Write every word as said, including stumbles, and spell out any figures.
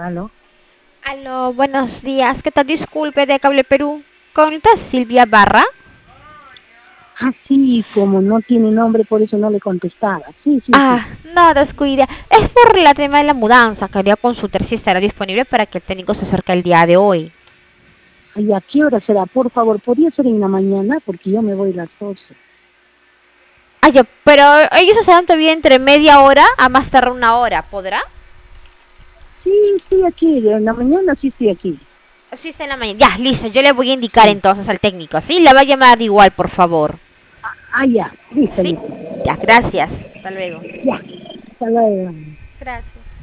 Aló. Aló, buenos días. ¿Qué tal? Disculpe de Cable Perú. ¿Con esta Silvia Barra? Ah, sí, como no tiene nombre, por eso no le contestaba. Sí, sí, sí. Ah, no, descuida. Es por la tema de la mudanza. Quería consultar si estará disponible para que el técnico se acerque el día de hoy. ¿Y a qué hora será? Por favor, ¿podría ser en la mañana? Porque yo me voy a las doce. Ah, ya, pero ellos estarán todavía entre media hora a más tardar una hora. ¿Podrá? Sí, estoy aquí. En la mañana sí estoy aquí. Sí, está en la mañana. Ya, listo. Yo le voy a indicar Sí. entonces al técnico. Sí, le va a llamar igual, por favor. Ah, ya. Listo, Sí. listo. Ya, gracias. Hasta luego. Ya. Hasta luego. Gracias.